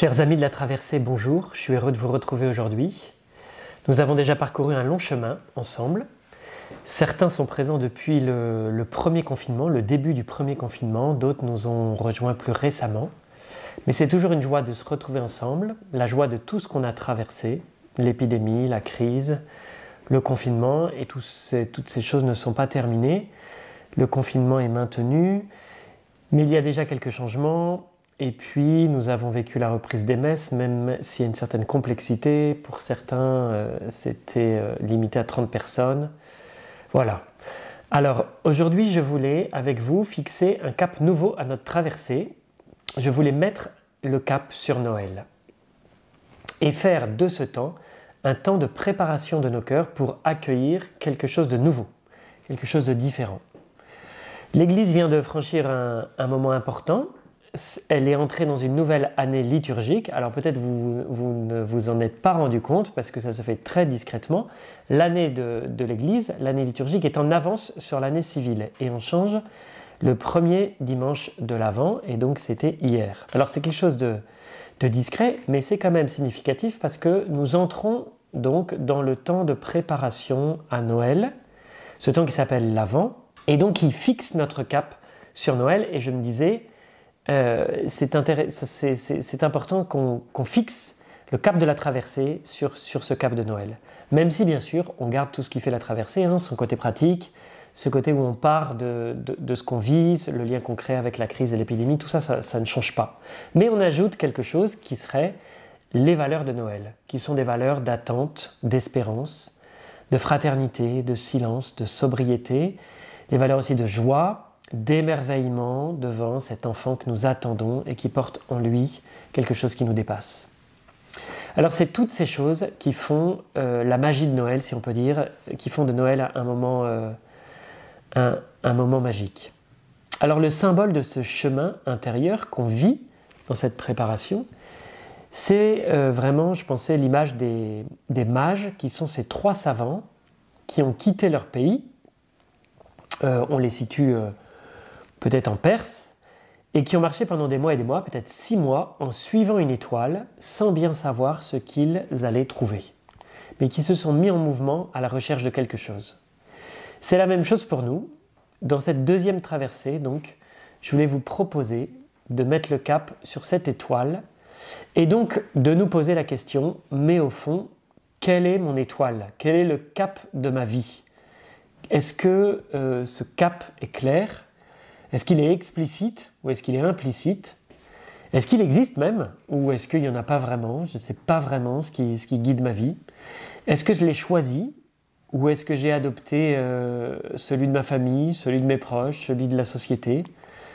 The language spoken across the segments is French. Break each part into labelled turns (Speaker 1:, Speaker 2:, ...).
Speaker 1: Chers amis de la traversée, bonjour, je suis heureux de vous retrouver aujourd'hui. Nous avons déjà parcouru un long chemin ensemble. Certains sont présents depuis le premier confinement, le début du premier confinement, d'autres nous ont rejoints plus récemment. Mais c'est toujours une joie de se retrouver ensemble, la joie de tout ce qu'on a traversé, l'épidémie, la crise, le confinement, et toutes ces choses ne sont pas terminées. Le confinement est maintenu, mais il y a déjà quelques changements. Et puis, nous avons vécu la reprise des messes, même s'il y a une certaine complexité. Pour certains, c'était limité à 30 personnes. Voilà. Alors, aujourd'hui, je voulais, avec vous, fixer un cap nouveau à notre traversée. Je voulais mettre le cap sur Noël. Et faire de ce temps un temps de préparation de nos cœurs pour accueillir quelque chose de nouveau, quelque chose de différent. L'Église vient de franchir un moment important. Elle est entrée dans une nouvelle année liturgique. Alors peut-être vous ne vous en êtes pas rendu compte parce que ça se fait très discrètement. L'année de l'Église, l'année liturgique est en avance sur l'année civile et on change le premier dimanche de l'Avent et donc c'était hier. Alors c'est quelque chose de discret mais c'est quand même significatif parce que nous entrons donc dans le temps de préparation à Noël, ce temps qui s'appelle l'Avent et donc qui fixe notre cap sur Noël et je me disais c'est important qu'on fixe le cap de la traversée sur ce cap de Noël. Même si bien sûr on garde tout ce qui fait la traversée, son côté pratique, ce côté où on part de ce qu'on vit, le lien qu'on crée avec la crise et l'épidémie, tout ça ne change pas. Mais on ajoute quelque chose qui serait les valeurs de Noël, qui sont des valeurs d'attente, d'espérance, de fraternité, de silence, de sobriété, les valeurs aussi de joie, d'émerveillement devant cet enfant que nous attendons et qui porte en lui quelque chose qui nous dépasse. Alors c'est toutes ces choses qui font la magie de Noël, si on peut dire, qui font de Noël un moment magique. Alors le symbole de ce chemin intérieur qu'on vit dans cette préparation, c'est vraiment, je pensais, l'image des mages qui sont ces trois savants qui ont quitté leur pays. On les situe peut-être en Perse, et qui ont marché pendant des mois et des mois, peut-être 6 mois, en suivant une étoile, sans bien savoir ce qu'ils allaient trouver, mais qui se sont mis en mouvement à la recherche de quelque chose. C'est la même chose pour nous. Dans cette deuxième traversée, donc, je voulais vous proposer de mettre le cap sur cette étoile, et donc de nous poser la question, mais au fond, quelle est mon étoile? Quel est le cap de ma vie? Est-ce que ce cap est clair? Est-ce qu'il est explicite ou est-ce qu'il est implicite? Est-ce qu'il existe même ou est-ce qu'il n'y en a pas vraiment? Je ne sais pas vraiment ce qui guide ma vie. Est-ce que je l'ai choisi ou est-ce que j'ai adopté celui de ma famille, celui de mes proches, celui de la société?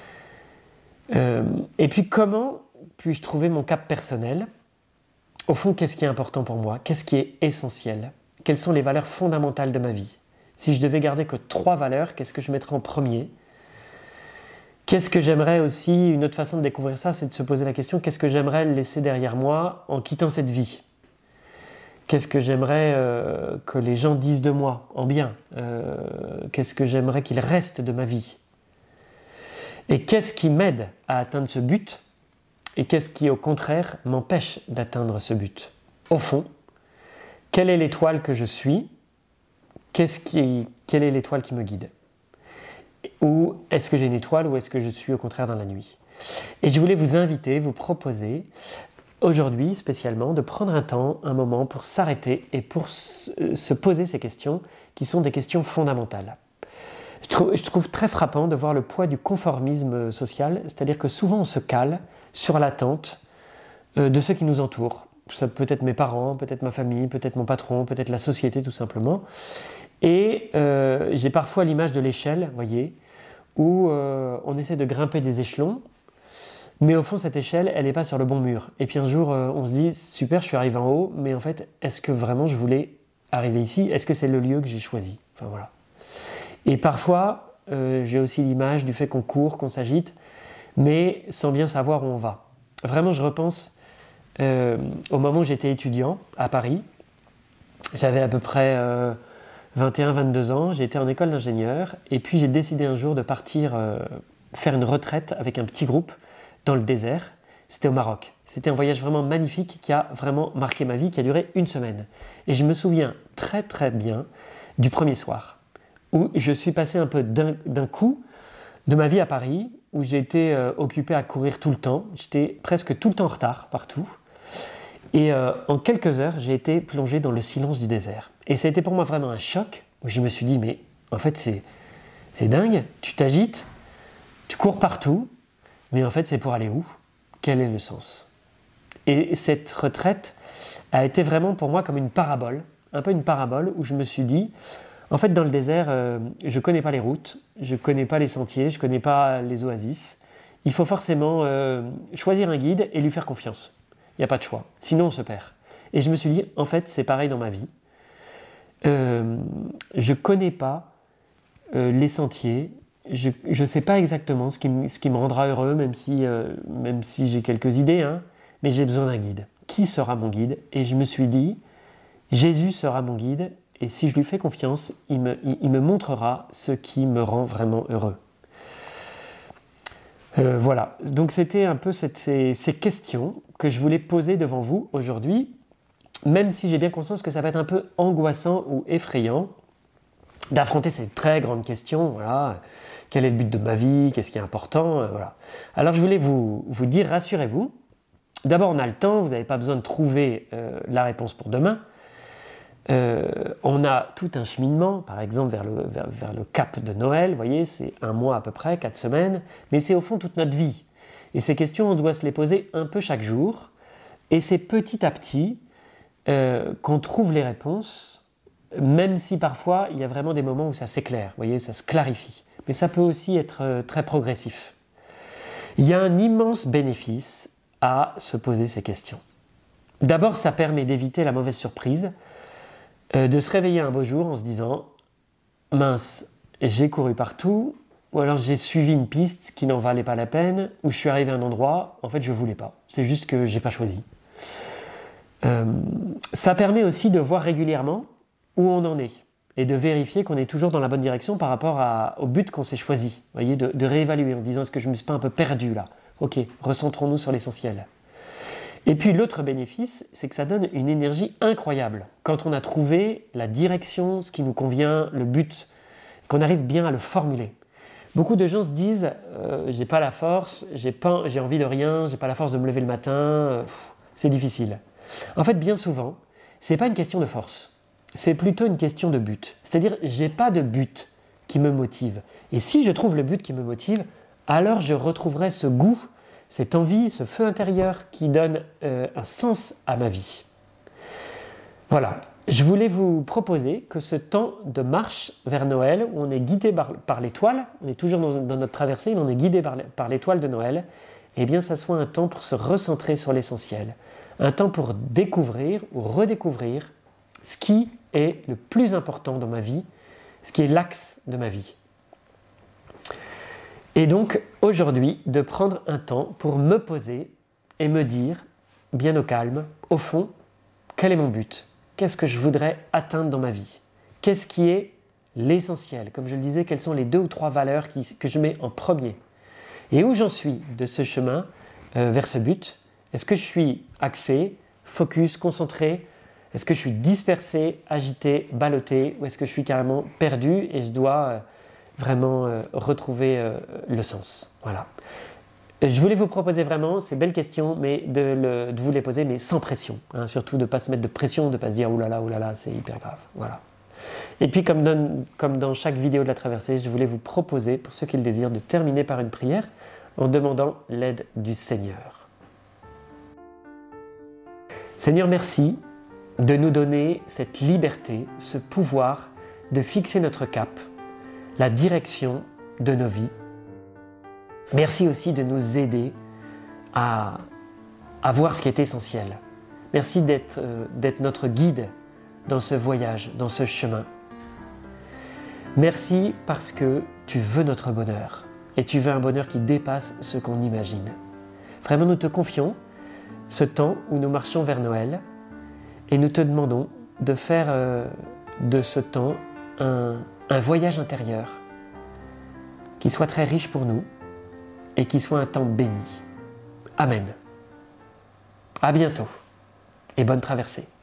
Speaker 1: Et puis comment puis-je trouver mon cap personnel? Au fond, qu'est-ce qui est important pour moi? Qu'est-ce qui est essentiel? Quelles sont les valeurs fondamentales de ma vie? Si je devais garder que 3 valeurs, qu'est-ce que je mettrais en premier? Qu'est-ce que j'aimerais aussi, une autre façon de découvrir ça, c'est de se poser la question, qu'est-ce que j'aimerais laisser derrière moi en quittant cette vie? Qu'est-ce que j'aimerais que les gens disent de moi en bien? Qu'est-ce que j'aimerais qu'il reste de ma vie? Et qu'est-ce qui m'aide à atteindre ce but? Et qu'est-ce qui, au contraire, m'empêche d'atteindre ce but? Au fond, quelle est l'étoile que je suis? Quelle est l'étoile qui me guide? Ou est-ce que j'ai une étoile ou est-ce que je suis au contraire dans la nuit? Et je voulais vous inviter, vous proposer aujourd'hui spécialement de prendre un temps, un moment pour s'arrêter et pour se poser ces questions qui sont des questions fondamentales. Je trouve très frappant de voir le poids du conformisme social, c'est-à-dire que souvent on se cale sur l'attente de ceux qui nous entourent. Ça peut être mes parents, peut-être ma famille, peut-être mon patron, peut-être la société tout simplement. Et j'ai parfois l'image de l'échelle, voyez, où on essaie de grimper des échelons, mais au fond cette échelle, elle n'est pas sur le bon mur. Et puis un jour, on se dit, super, je suis arrivé en haut, mais en fait, est-ce que vraiment je voulais arriver ici? Est-ce que c'est le lieu que j'ai choisi? Enfin voilà. Et parfois, j'ai aussi l'image du fait qu'on court, qu'on s'agite, mais sans bien savoir où on va. Vraiment, je repense au moment où j'étais étudiant à Paris. J'avais à peu près 21-22 ans, j'ai été en école d'ingénieur et puis j'ai décidé un jour de partir faire une retraite avec un petit groupe dans le désert. C'était au Maroc. C'était un voyage vraiment magnifique qui a vraiment marqué ma vie, qui a duré une semaine. Et je me souviens très très bien du premier soir, où je suis passé un peu d'un coup de ma vie à Paris, où j'ai été occupé à courir tout le temps. J'étais presque tout le temps en retard partout. Et en quelques heures, j'ai été plongé dans le silence du désert. Et ça a été pour moi vraiment un choc, où je me suis dit, mais en fait c'est dingue, tu t'agites, tu cours partout, mais en fait c'est pour aller où? Quel est le sens? Et cette retraite a été vraiment pour moi comme une parabole, un peu une parabole où je me suis dit, en fait dans le désert, je ne connais pas les routes, je ne connais pas les sentiers, je ne connais pas les oasis. Il faut forcément choisir un guide et lui faire confiance. Il n'y a pas de choix, sinon on se perd. Et je me suis dit, en fait c'est pareil dans ma vie. Je ne connais pas les sentiers, je ne sais pas exactement ce qui me rendra heureux, même si j'ai quelques idées, hein. Mais j'ai besoin d'un guide. Qui sera mon guide? Et je me suis dit, Jésus sera mon guide, et si je lui fais confiance, il me montrera ce qui me rend vraiment heureux. Voilà, donc c'était un peu ces questions que je voulais poser devant vous aujourd'hui, même si j'ai bien conscience que ça va être un peu angoissant ou effrayant d'affronter ces très grandes questions. Voilà. Quel est le but de ma vie? Qu'est-ce qui est important? Voilà. Alors je voulais vous dire, rassurez-vous, d'abord, on a le temps, vous n'avez pas besoin de trouver la réponse pour demain. On a tout un cheminement, par exemple vers le cap de Noël, vous voyez, c'est un mois à peu près, 4 semaines, mais c'est au fond toute notre vie. Et ces questions, on doit se les poser un peu chaque jour, et c'est petit à petit qu'on trouve les réponses, même si parfois il y a vraiment des moments où ça s'éclaire, vous voyez, ça se clarifie. Mais ça peut aussi être très progressif. Il y a un immense bénéfice à se poser ces questions. D'abord, ça permet d'éviter la mauvaise surprise, de se réveiller un beau jour en se disant « mince, j'ai couru partout » ou alors j'ai suivi une piste qui n'en valait pas la peine, ou je suis arrivé à un endroit, en fait je ne voulais pas, c'est juste que je n'ai pas choisi. Ça permet aussi de voir régulièrement où on en est et de vérifier qu'on est toujours dans la bonne direction par rapport au but qu'on s'est choisi. Vous voyez, de réévaluer en disant « est-ce que je ne me suis pas un peu perdu là ?» Ok, recentrons-nous sur l'essentiel. Et puis l'autre bénéfice, c'est que ça donne une énergie incroyable. Quand on a trouvé la direction, ce qui nous convient, le but, qu'on arrive bien à le formuler. Beaucoup de gens se disent j'ai pas la force, j'ai envie de rien, j'ai pas la force de me lever le matin, c'est difficile. En fait, bien souvent, c'est pas une question de force, c'est plutôt une question de but. C'est-à-dire, j'ai pas de but qui me motive. Et si je trouve le but qui me motive, alors je retrouverai ce goût, cette envie, ce feu intérieur qui donne un sens à ma vie. Voilà, je voulais vous proposer que ce temps de marche vers Noël, où on est guidé par l'étoile, on est toujours dans notre traversée, mais on est guidé par l'étoile de Noël, eh bien ça soit un temps pour se recentrer sur l'essentiel, un temps pour découvrir ou redécouvrir ce qui est le plus important dans ma vie, ce qui est l'axe de ma vie. Et donc, aujourd'hui, de prendre un temps pour me poser et me dire, bien au calme, au fond, quel est mon but? Qu'est-ce que je voudrais atteindre dans ma vie? Qu'est-ce qui est l'essentiel? Comme je le disais, quelles sont les 2 ou 3 valeurs que je mets en premier? Et où j'en suis de ce chemin vers ce but? Est-ce que je suis axé, focus, concentré? Est-ce que je suis dispersé, agité, ballotté? Ou est-ce que je suis carrément perdu et je dois vraiment retrouver le sens? Voilà. Je voulais vous proposer vraiment ces belles questions, mais de vous les poser, mais sans pression. Hein, surtout de ne pas se mettre de pression, de ne pas se dire « oulala, oulala, c'est hyper grave ». Voilà. Et puis, comme dans chaque vidéo de la traversée, je voulais vous proposer, pour ceux qui le désirent, de terminer par une prière en demandant l'aide du Seigneur. Seigneur, merci de nous donner cette liberté, ce pouvoir de fixer notre cap, la direction de nos vies. Merci aussi de nous aider à voir ce qui est essentiel. Merci d'être notre guide dans ce voyage, dans ce chemin. Merci parce que tu veux notre bonheur et tu veux un bonheur qui dépasse ce qu'on imagine. Vraiment, nous te confions ce temps où nous marchons vers Noël et nous te demandons de faire de ce temps un voyage intérieur qui soit très riche pour nous et qui soit un temps béni. Amen. À bientôt et bonne traversée.